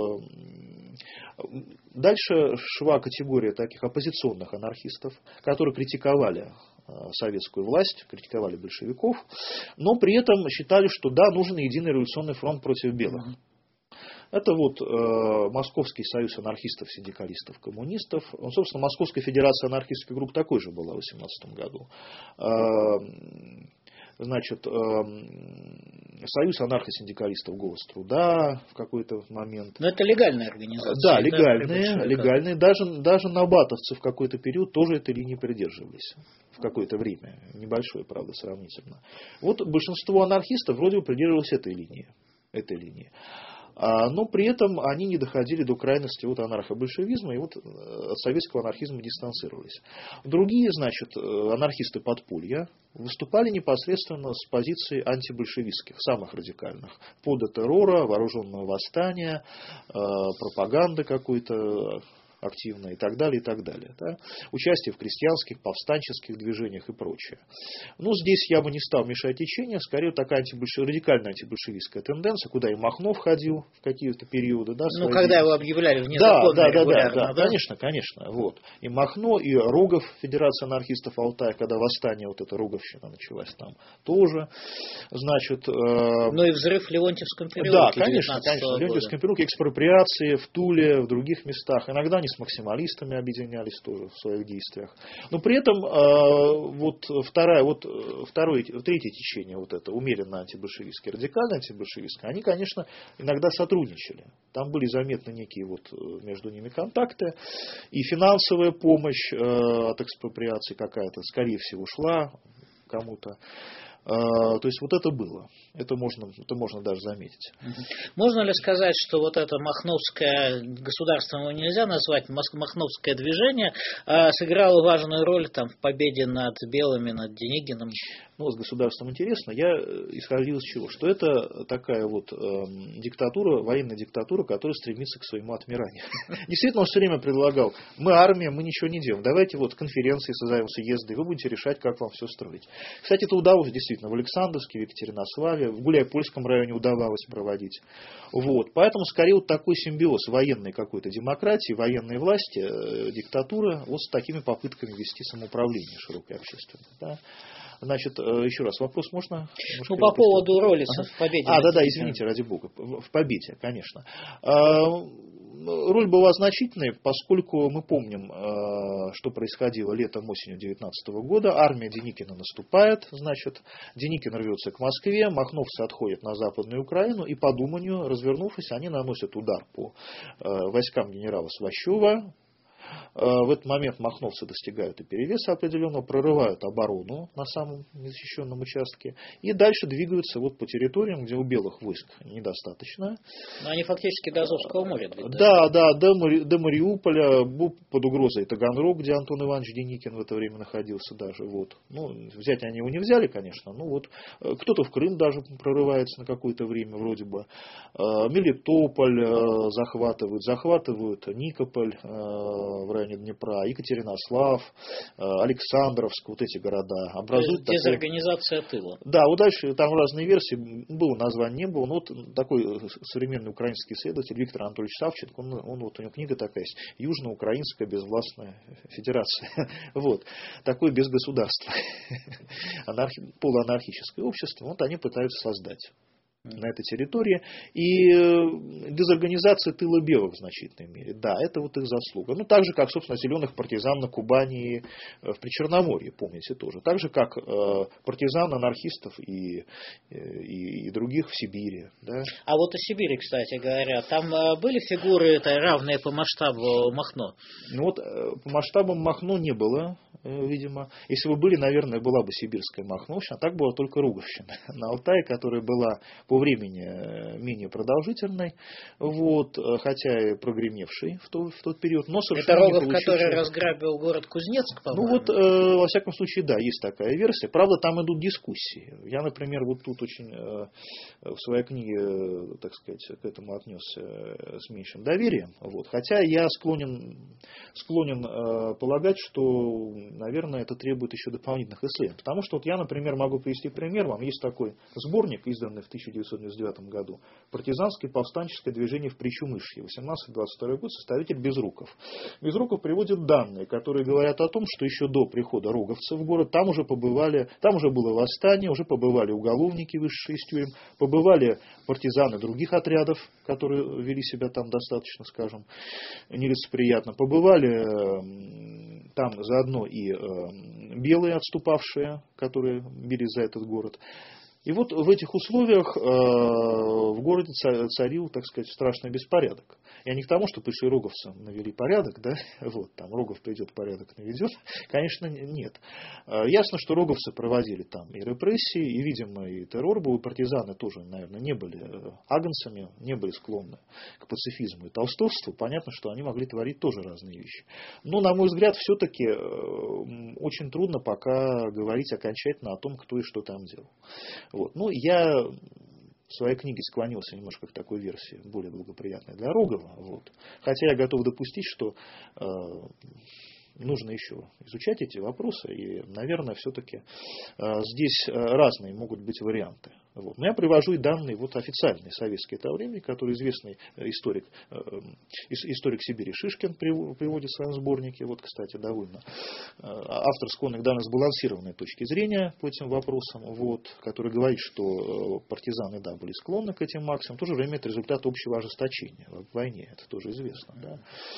дальше шла категория таких оппозиционных анархистов, которые критиковали советскую власть, критиковали большевиков, но при этом считали, что да, нужен единый революционный фронт против белых. Это вот э, Московский союз анархистов, синдикалистов, коммунистов. Он, собственно, Московская федерация анархистских групп такой же была в восемнадцатом году. Э, значит, э, Союз анархосиндикалистов «Голос труда» в какой-то момент. Но это легальная организация. Да, легальные. легальные. Даже, даже набатовцы в какой-то период тоже этой линии придерживались. В какое-то время. Небольшое, правда, сравнительно. Вот большинство анархистов вроде бы придерживалось этой линии. Этой линии. Но при этом они не доходили до крайности вот анархо-большевизма и вот от советского анархизма дистанцировались. Другие, значит, анархисты подполья выступали непосредственно с позиции антибольшевистских, самых радикальных. Пода террора, вооруженного восстания, пропаганды какой-то активно и так далее, и так далее. Да? Участие в крестьянских, повстанческих движениях и прочее. Ну, здесь я бы не стал мешать течению, скорее такая антибольшев... радикальная антибольшевистская тенденция, куда и Махно входил в какие-то периоды. Да, ну, когда его объявляли вне закона. Да, да, да, да, да, конечно, конечно. Вот. И Махно, и Рогов, Федерация анархистов Алтая, когда восстание, вот эта Роговщина началась там тоже. Значит, э... ну и взрыв в Леонтьевском переулке. Да, конечно, конечно. В Леонтьевском переулке, экспроприации в Туле, в других местах. Иногда они с максималистами объединялись тоже в своих действиях. Но при этом вот, вторая, вот второе, третье течение, вот это умеренно антибольшевистское, радикально антибольшевистское, они, конечно, иногда сотрудничали. Там были заметны некие вот между ними контакты, и финансовая помощь от экспроприации какая-то, скорее всего, шла кому-то. То есть вот это было. Это можно, это можно даже заметить. Можно ли сказать, что вот это махновское, государством его нельзя назвать, махновское движение сыграло важную роль там, в победе над белыми, над Деникиным? Ну, с государством интересно. Я исходил из чего? Что это такая вот э, диктатура, военная диктатура, которая стремится к своему отмиранию. Действительно, он все время предлагал: мы армия, мы ничего не делаем. Давайте вот конференции созовем, съезды, и вы будете решать, как вам все строить. Кстати, это удалось действительно в Александровске, в Екатеринославе, в Гуляйпольском районе удавалось проводить. Вот. Поэтому, скорее, вот такой симбиоз военной какой-то демократии, военной власти, э, диктатуры, вот с такими попытками вести самоуправление широкой общественной. Да? Значит, еще раз, вопрос можно? Ну, по поводу Роллиса ага. в победе. А, да-да, извините, ради бога, в победе, конечно. Роль была значительной, поскольку мы помним, что происходило летом-осенью девятнадцатого года. Армия Деникина наступает, значит, Деникин рвется к Москве, махновцы отходят на Западную Украину, и по Думанию, развернувшись, они наносят удар по войскам генерала Слащева. В этот момент махновцы достигают и перевеса определенного, прорывают оборону на самом незащищенном участке и дальше двигаются вот по территориям, где у белых войск недостаточно. Но они фактически до Азовского моря двигаются. Да, да, до, Мари, до Мариуполя, под угрозой Таганрог, где Антон Иванович Деникин в это время находился даже. Вот. Ну, взять они его не взяли, конечно, ну вот кто-то в Крым даже прорывается на какое-то время вроде бы. Мелитополь захватывают, захватывают Никополь в районе Днепра, Екатеринослав, Александровск, вот эти города образуют. Дезорганизация такой... тыла. Да, вот дальше там разные версии, было название, не было, но вот такой современный украинский исследователь Виктор Анатольевич Савченко, он, он вот у него книга такая есть: Южноукраинская безвластная федерация. Вот, такое без государства, анархи... полуанархическое общество, вот они пытаются создать на этой территории. И дезорганизация тыла белых в значительной мере. Да, это вот их заслуга. Ну, так же, как, собственно, зеленых партизан на Кубани и в Причерноморье, помните, тоже. Так же, как э, партизан анархистов и, и, и других в Сибири. Да. А вот о Сибири, кстати говоря, там были фигуры равные по масштабу Махно? Ну, вот по масштабам Махно не было, видимо. Если бы были, наверное, была бы сибирская Махновщина, а так была только Руговщина на Алтае, которая была по времени менее продолжительной, вот, хотя и прогремевшей в тот, в тот период, но совершенно это Рогов, не получивший... который разграбил город Кузнецк, по-моему? Ну вот, э, во всяком случае, да, есть такая версия. Правда, там идут дискуссии. Я, например, вот тут очень э, в своей книге, э, так сказать, к этому отнесся э, с меньшим доверием. Вот. Хотя я склонен, склонен э, полагать, что, наверное, это требует еще дополнительных исследований. Потому что вот я, например, могу привести пример. Вам есть такой сборник, изданный в тысяча девятьсот девяносто девятом году, «Партизанское повстанческое движение в Причумышье», восемнадцатый двадцать второй год, составитель Безруков. Безруков приводит данные, которые говорят о том, что еще до прихода роговцев в город там уже побывали, там уже было восстание, уже побывали уголовники, вышедшие из тюрем, побывали партизаны других отрядов, которые вели себя там достаточно, скажем, нелицеприятно, побывали там заодно и белые отступавшие, которые били за этот город. И вот в этих условиях э, в городе царил, так сказать, страшный беспорядок. Я не к тому, что пришли роговцы, навели порядок, да, вот, там Рогов придет, порядок наведет. Конечно, нет. Э, ясно, что роговцы проводили там и репрессии, и, видимо, и террор был, и партизаны тоже, наверное, не были агнцами, не были склонны к пацифизму и толстовству. Понятно, что они могли творить тоже разные вещи. Но, на мой взгляд, все-таки э, очень трудно пока говорить окончательно о том, кто и что там делал. Вот. Ну, я в своей книге склонился немножко к такой версии, более благоприятной для Рогова. Вот. Хотя я готов допустить, что э, нужно еще изучать эти вопросы. И, наверное, все-таки э, здесь разные могут быть варианты. Вот. Но я привожу и данные вот, официальные советские того времени, которые известный историк, э, историк Сибири Шишкин приводит в своем сборнике. Вот, кстати, довольно э, автор склонный к данной сбалансированной точки зрения по этим вопросам, вот, который говорит, что э, партизаны, да, были склонны к этим максимумам. В то же время это результат общего ожесточения в войне. Это тоже известно. Да.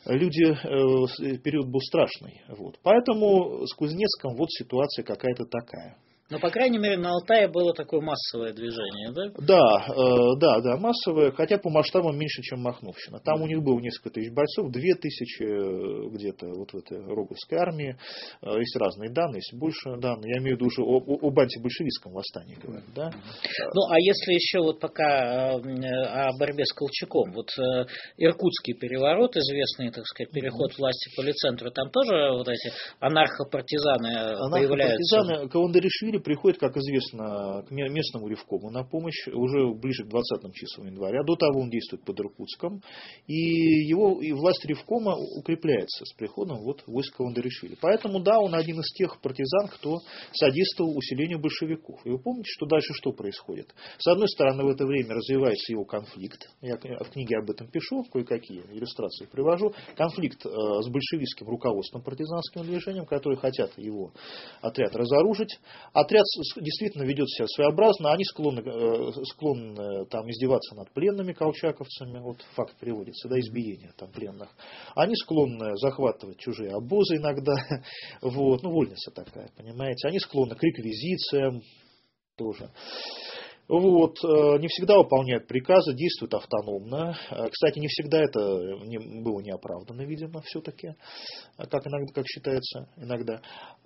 люди, э, период был страшный. Вот. Поэтому с Кузнецком вот ситуация какая-то такая. Но, по крайней мере, на Алтае было такое массовое движение, да? Да, э, да, да, массовое, хотя по масштабам меньше, чем Махновщина. Там у них было несколько тысяч бойцов, две тысячи где-то вот в этой Роговской армии. Э, есть разные данные, есть больше данных. Я имею в виду уже об, об антибольшевистском восстании говорят, да? Ну, а если еще вот пока о борьбе с Колчаком, вот Иркутский переворот, известный, так сказать, переход mm-hmm. власти к полицентру, там тоже вот эти анархо-партизаны появляются? Анархо-партизаны, Каландаришвили приходит, как известно, к местному ревкому на помощь уже ближе к двадцатым числам января. До того он действует под Иркутском. И его и власть ревкома укрепляется с приходом вот, войск Каландаришвили. Поэтому, да, он один из тех партизан, кто содействовал усилению большевиков. И вы помните, что дальше что происходит? С одной стороны, в это время развивается его конфликт. Я в книге об этом пишу, кое-какие иллюстрации привожу. Конфликт с большевистским руководством партизанским движением, которые хотят его отряд разоружить. Отряд действительно ведет себя своеобразно, они склонны, склонны там, издеваться над пленными колчаковцами, вот факт приводится, да, избиения там, пленных. Они склонны захватывать чужие обозы иногда, вот, ну, вольница такая, понимаете. Они склонны к реквизициям тоже. Вот, не всегда выполняют приказы, действуют автономно. Кстати, не всегда это было неоправданно, видимо, все-таки, как, иногда, как считается иногда.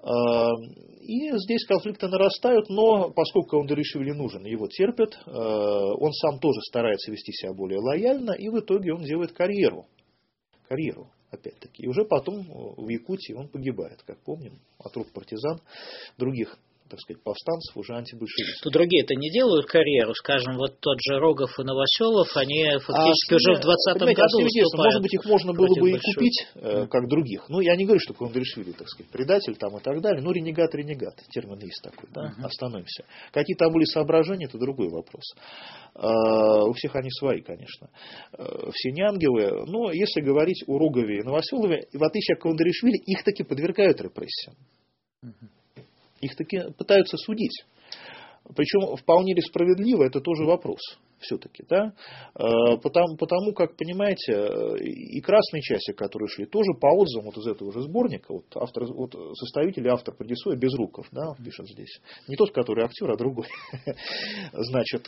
И здесь конфликты нарастают, но поскольку Каландаришвили нужен, его терпят, он сам тоже старается вести себя более лояльно, и в итоге он делает карьеру. Карьеру. Опять-таки. И уже потом в Якутии он погибает, как помним, от рук партизан, других, так сказать, повстанцев, уже антибольшевистов. То другие-то не делают карьеру, скажем, вот тот же Рогов и Новоселов, они фактически а, уже в двадцатом году выступают. Может быть, их можно было бы и купить, э, как других. Ну, я не говорю, что Каландаришвили, так сказать, предатель там и так далее. Ну, ренегат, ренегат. Термин есть такой, да? Uh-huh. Остановимся. Какие там были соображения, это другой вопрос. Э, у всех они свои, конечно. Э, все не ангелы. Но если говорить о Рогове и Новоселове, в отличие от Каландаришвили, их таки подвергают репрессиям. Uh-huh. Их таки пытаются судить. Причем вполне ли справедливо, это тоже вопрос. Все-таки, да? Потому, потому, как понимаете, и красные части, которые шли, тоже по отзывам вот из этого же сборника, вот, автор, вот составитель и автор предисловия Безруков, да, пишет здесь. Не тот, который актер, а другой. Значит,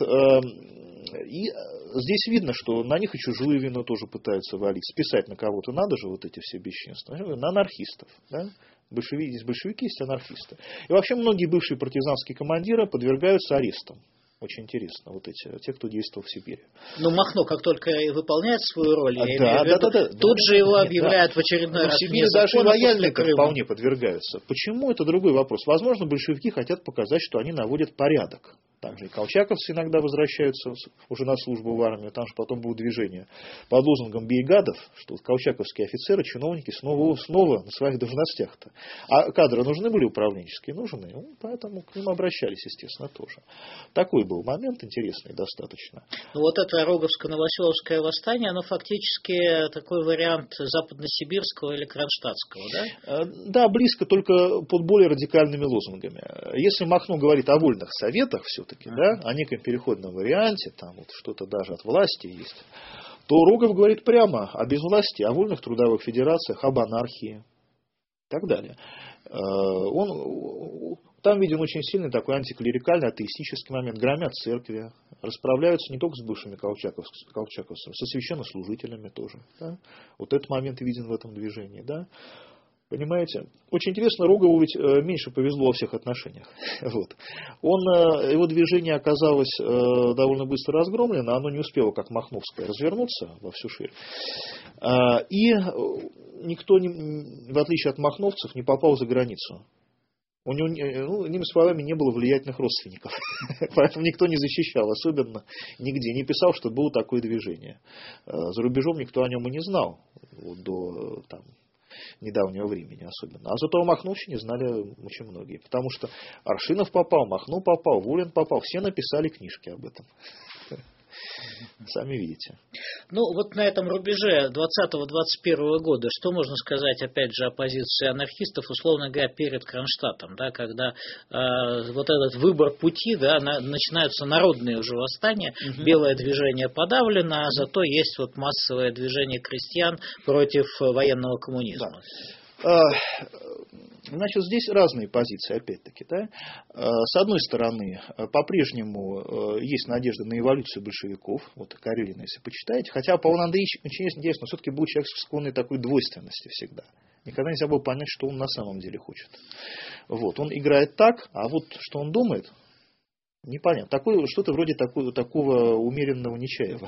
и здесь видно, что на них и чужую вину тоже пытаются валить. Списать на кого-то надо же вот эти все бесчинства. На анархистов, да? Большевики, есть большевики, есть анархисты. И вообще многие бывшие партизанские командиры подвергаются арестам. Очень интересно, вот эти, те, кто действовал в Сибири. Но Махно, как только выполняет свою роль, а, да, да, да, да, тут да, же его нет, объявляют да. в очередной Но раз. В Сибири даже лояльные вполне подвергаются. Почему, это другой вопрос. Возможно, большевики хотят показать, что они наводят порядок. Также и колчаковцы иногда возвращаются уже на службу в армию, там же потом было движение под лозунгом Бейгадов, что колчаковские офицеры, чиновники снова, снова на своих должностях-то. А кадры нужны были управленческие? Нужны, ну, поэтому к ним обращались, естественно, тоже. Такой был момент интересный достаточно. Ну вот это Роговско-Новоселовское восстание, оно фактически такой вариант западносибирского или кронштадтского, да? Да, близко, только под более радикальными лозунгами. Если Махно говорит о вольных советах, все да, о неком переходном варианте, там вот что-то даже от власти есть, то Рогов говорит прямо о безвластии, о вольных трудовых федерациях, об анархии и так далее. Он, там виден очень сильный такой антиклерикальный, атеистический момент. Громят церкви, расправляются не только с бывшими колчаковцами, со священнослужителями тоже. Да? Вот этот момент виден в этом движении. Да? Понимаете? Очень интересно, Рогову ведь меньше повезло во всех отношениях. Вот. Он, его движение оказалось довольно быстро разгромлено, оно не успело, как Махновское, развернуться во всю ширь. И никто, в отличие от махновцев, не попал за границу. У него, ну, иными словами, не было влиятельных родственников. Поэтому никто не защищал, особенно нигде. Не писал, что было такое движение. За рубежом никто о нем и не знал. Вот, до там, недавнего времени особенно. А зато о Махновщине знали очень многие. Потому что Аршинов попал, Махно попал, Волин попал. Все написали книжки об этом. Сами видите. Ну, вот на этом рубеже двадцатого — двадцать первого года, что можно сказать, опять же, о позиции анархистов, условно говоря, перед Кронштадтом, да, когда э, вот этот выбор пути, да, на, начинаются народные уже восстания, угу. Белое движение подавлено, а зато есть вот массовое движение крестьян против военного коммунизма. Да. Значит, здесь разные позиции, опять-таки. Да? С одной стороны, по-прежнему есть надежда на эволюцию большевиков, вот Карелина, если почитаете, хотя Павел Андреевич очень интересно, но все-таки был человек склонный к такой двойственности всегда. Никогда нельзя было понять, что он на самом деле хочет. Вот. Он играет так, а вот что он думает, непонятно. Такое, что-то вроде такого, такого умеренного Нечаева.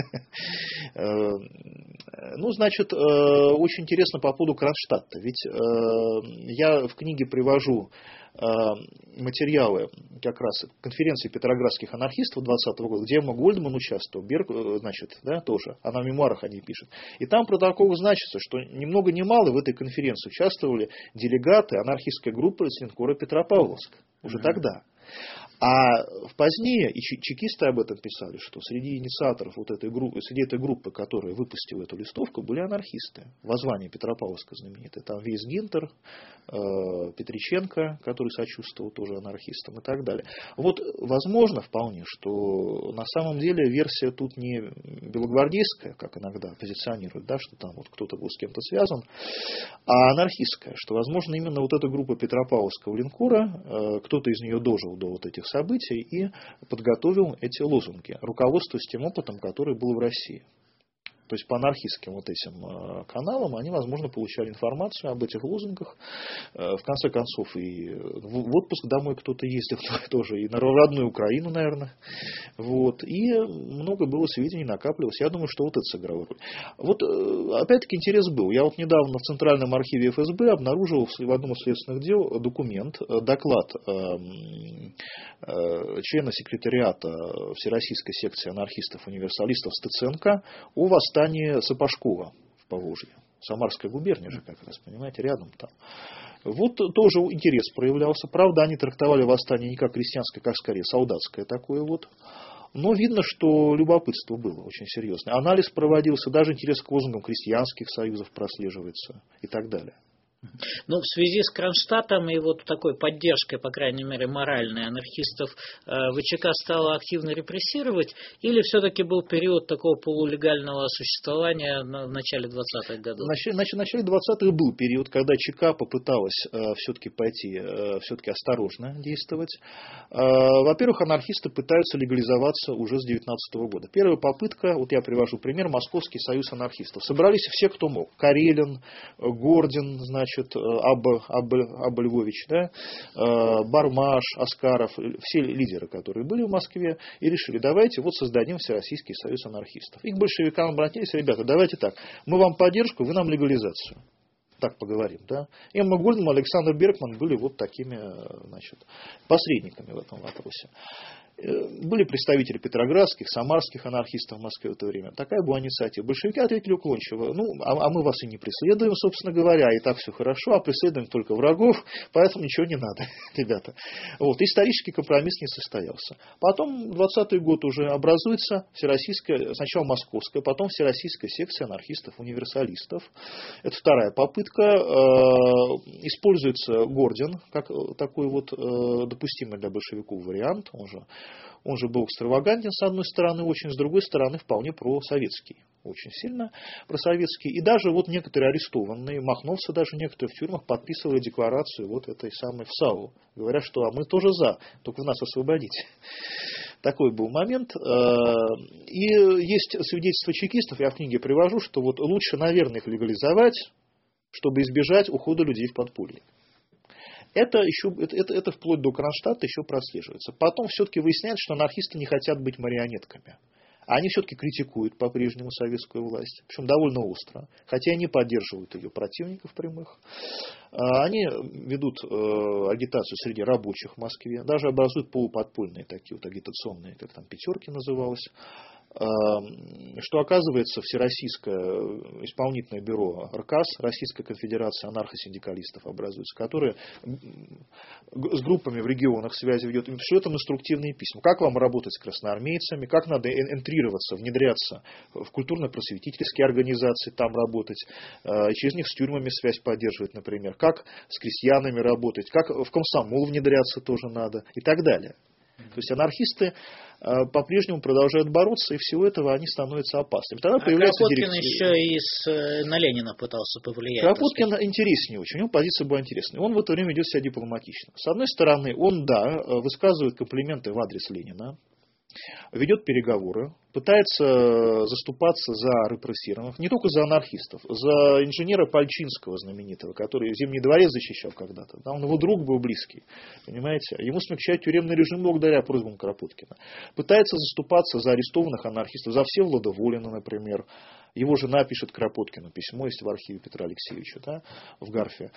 Ну, значит, очень интересно по поводу Кронштадта. Ведь я в книге привожу материалы как раз конференции петроградских анархистов двадцатого года, где Эмма Гольдман участвовал, Берг, значит, да, тоже, она в мемуарах о ней пишет. И там протокол значится, что ни много ни мало в этой конференции участвовали делегаты анархистской группы с линкора Петропавловск. Уже mm-hmm. тогда. А позднее, и чекисты об этом писали, что среди инициаторов вот этой группы, среди этой группы, которая выпустила эту листовку, были анархисты. Воззвание Петропавловска знаменитое. Там Вейс Гинтер, э, Петриченко, который сочувствовал тоже анархистам и так далее. Вот возможно вполне, что на самом деле версия тут не белогвардейская, как иногда позиционируют, да, что там вот кто-то был с кем-то связан, а анархистская, что возможно именно вот эта группа Петропавловского линкора, э, кто-то из нее дожил до вот этих событий и подготовил эти лозунги, руководствуясь тем опытом, который был в России. То есть по анархистским вот этим каналам они, возможно, получали информацию об этих лозунгах. В конце концов, и в отпуск домой кто-то ездил тоже, и на родную Украину, наверное. Вот. И много было сведений накапливалось. Я думаю, что вот это сыграло роль. Вот, опять-таки, интерес был. Я вот недавно в Центральном архиве эф эс бэ обнаружил в одном из следственных дел документ, доклад члена секретариата Всероссийской секции анархистов-универсалистов Стеценко о восстании Сапожкова в Поволжье. Самарская губерния же, как раз, понимаете, рядом там. Вот тоже интерес проявлялся. Правда, они трактовали восстание не как крестьянское, как скорее солдатское такое вот. Но видно, что любопытство было очень серьезное. Анализ проводился, даже интерес к лозунгам крестьянских союзов прослеживается и так далее. Ну, в связи с Кронштадтом и вот такой поддержкой, по крайней мере, моральной анархистов, ВЧК стала активно репрессировать, или все-таки был период такого полулегального существования в начале двадцатых годов? В начале двадцатых был период, когда ЧК попыталась все-таки пойти, все-таки осторожно действовать. Во-первых, анархисты пытаются легализоваться уже с девятнадцатого года. Первая попытка, вот я привожу пример, Московский союз анархистов. Собрались все, кто мог. Карелин, Гордин, значит, Значит, Абба, Абба, Абба Львович, да, Бармаш, Аскаров, все лидеры, которые были в Москве, и решили, давайте вот создадим Всероссийский союз анархистов. И к большевикам обратились, ребята, давайте так, мы вам поддержку, вы нам легализацию. Так поговорим, да. Эмма Гольдман, Александр Бергман были вот такими, значит, посредниками в этом вопросе. Были представители петроградских, самарских анархистов в Москве в это время. Такая была инициатива. Большевики ответили уклончиво. Ну, а, а мы вас и не преследуем, собственно говоря, и так все хорошо, а преследуем только врагов, поэтому ничего не надо, ребята. Вот. Исторический компромисс не состоялся. Потом, двадцатый год уже образуется всероссийская, сначала московская, потом всероссийская секция анархистов-универсалистов. Это вторая попытка. Используется Гордин, как такой вот допустимый для большевиков вариант. Он же Он же был экстравагантен, с одной стороны, очень, с другой стороны, вполне просоветский. Очень сильно просоветский. И даже вот некоторые арестованные, махновцы даже некоторые в тюрьмах подписывали декларацию вот этой самой ФСАУ. Говорят, что а мы тоже за, только вы нас освободите. Такой был момент. И есть свидетельства чекистов, я в книге привожу, что вот лучше, наверное, их легализовать, чтобы избежать ухода людей в подполье. Это, еще, это, это, это вплоть до Кронштадта еще прослеживается. Потом все-таки выясняется, что анархисты не хотят быть марионетками. Они все-таки критикуют по-прежнему советскую власть, причем довольно остро, хотя они поддерживают ее противников прямых. Они ведут агитацию среди рабочих в Москве, даже образуют полуподпольные такие вот агитационные, как там пятерки называлось. что, оказывается, Всероссийское исполнительное бюро РКАС, Российская конфедерация анархосиндикалистов образуется, которая с группами в регионах связи ведет, все это инструктивные письма. Как вам работать с красноармейцами, как надо энтрироваться, внедряться в культурно-просветительские организации, там работать, через них с тюрьмами связь поддерживать, например, как с крестьянами работать, как в комсомол внедряться тоже надо и так далее. То есть анархисты по-прежнему продолжают бороться, и всего этого они становятся опасными. Тогда а появляется Кропоткин директив... еще и с, на Ленина пытался повлиять. Кропоткин интереснее очень, у него позиция была интересная. Он в это время ведет себя дипломатично. С одной стороны, он, да, высказывает комплименты в адрес Ленина, ведет переговоры, пытается заступаться за репрессированных, не только за анархистов, за инженера Пальчинского знаменитого, который Зимний дворец защищал когда-то. Да, он его друг был близкий, понимаете. Ему смягчают тюремный режим благодаря просьбам Кропоткина. Пытается заступаться за арестованных анархистов, за Всеволода Волина, например. Его жена пишет Кропоткину письмо, есть в архиве Петра Алексеевича, да, в Гарфе.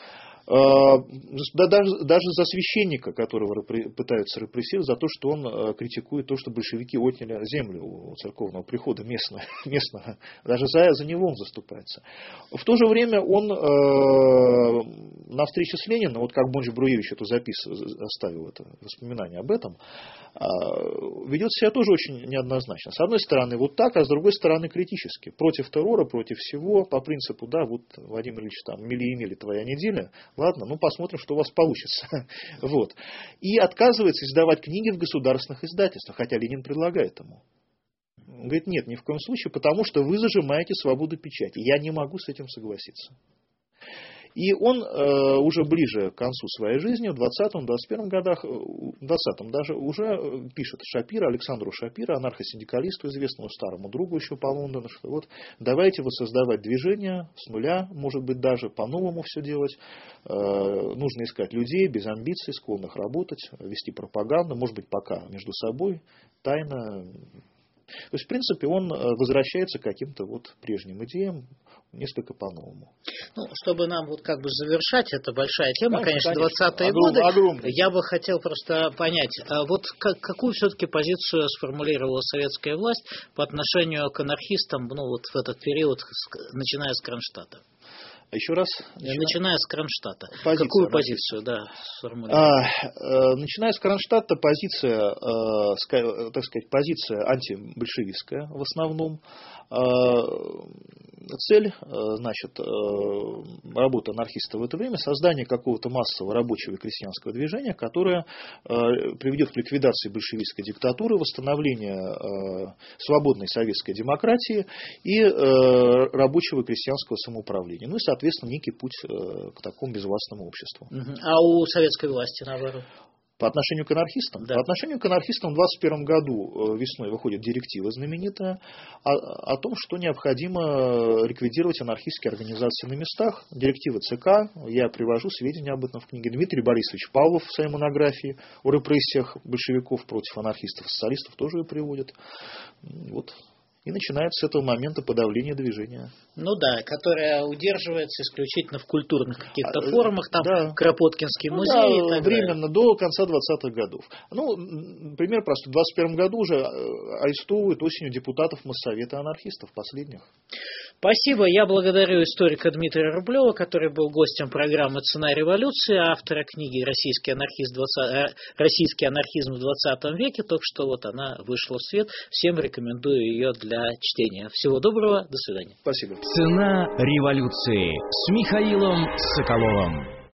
Даже, даже за священника, которого репре, пытаются репрессировать, за то, что он критикует то, что большевики отняли землю у церковного прихода местного. местного. Даже за, за него он заступается. В то же время он э, на встрече с Лениным, вот как Бонч Бруевич эту запись оставил, это воспоминание об этом, э, ведет себя тоже очень неоднозначно. С одной стороны вот так, а с другой стороны критически. Против террора, против всего, по принципу, да, вот, Владимир Ильич, там, мили-мили твоя неделя, ладно, ну посмотрим, что у вас получится. Вот. И отказывается издавать книги в государственных издательствах, хотя Ленин предлагает ему. Он говорит, нет, ни в коем случае, потому что вы зажимаете свободу печати. Я не могу с этим согласиться. И он э, уже ближе к концу своей жизни, в двадцатом, двадцать первом годах, в двадцатом даже, уже пишет Шапира, Александру Шапира, анархосиндикалисту, известному старому другу еще по Лондону, что вот давайте воссоздавать движение с нуля, может быть даже по-новому все делать, э, нужно искать людей без амбиций, склонных работать, вести пропаганду, может быть пока между собой, тайно. То есть, в принципе, он возвращается к каким-то вот прежним идеям, несколько по-новому. Ну, чтобы нам вот как бы завершать, это большая тема, конечно, конечно двадцатые Огром, годы. Огромный. Я бы хотел просто понять, а вот как, какую все-таки позицию сформулировала советская власть по отношению к анархистам, ну, вот в этот период, начиная с Кронштадта? Еще раз. Начиная, начиная с Кронштадта. Позиция, Какую значит, позицию, да, сформулировала? А, э, начиная с Кронштадта, позиция, э, ска, так сказать, позиция антибольшевистская в основном. Э, цель, э, значит, э, работы анархистов в это время — создание какого-то массового рабочего и крестьянского движения, которое э, приведет к ликвидации большевистской диктатуры, восстановлению э, свободной советской демократии и э, рабочего и крестьянского самоуправления. Ну и, соответственно, некий путь э, к такому безвластному обществу. А у советской власти, наоборот? По отношению к анархистам? Да. По отношению к анархистам в двадцать первом году весной выходит директива знаменитая о, о том, что необходимо ликвидировать анархистские организации на местах. Директива ЦК, я привожу сведения об этом в книге. Дмитрий Борисович Павлов в своей монографии о репрессиях большевиков против анархистов и социалистов тоже ее приводит. Вот. И начинается с этого момента подавление движения. Ну да, которое удерживается исключительно в культурных каких-то а, формах, там да. Кропоткинский ну, музей да, и так временно, далее. до конца двадцатых годов. Ну, пример просто. В двадцать первом году уже арестовывают осенью депутатов Моссовета анархистов, последних. Спасибо. Я благодарю историка Дмитрия Рублева, который был гостем программы «Цена революции», автора книги «Российский анархизм, двадцатый, Российский анархизм в двадцатом веке». Только что вот она вышла в свет. Всем рекомендую ее для чтения. Всего доброго. До свидания. Спасибо. «Цена революции» с Михаилом Соколовым.